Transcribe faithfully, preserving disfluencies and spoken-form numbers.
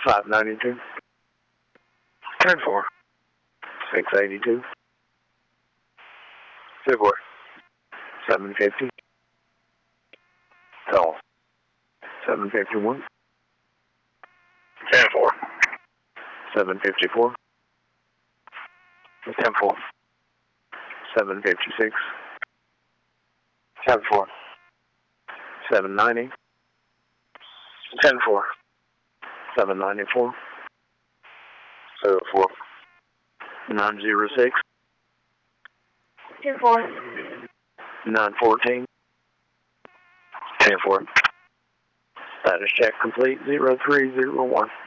five ninety-two. ten four. six eighty-two. two four. seven fifty. Tell. seven fifty-one. ten four. seven fifty-four. ten four. seven fifty-six. ten four. seven ninety. ten four. seven ninety-four. seven four. nine oh six. ten four. nine fourteen. ten four. Status check complete. zero three zero one.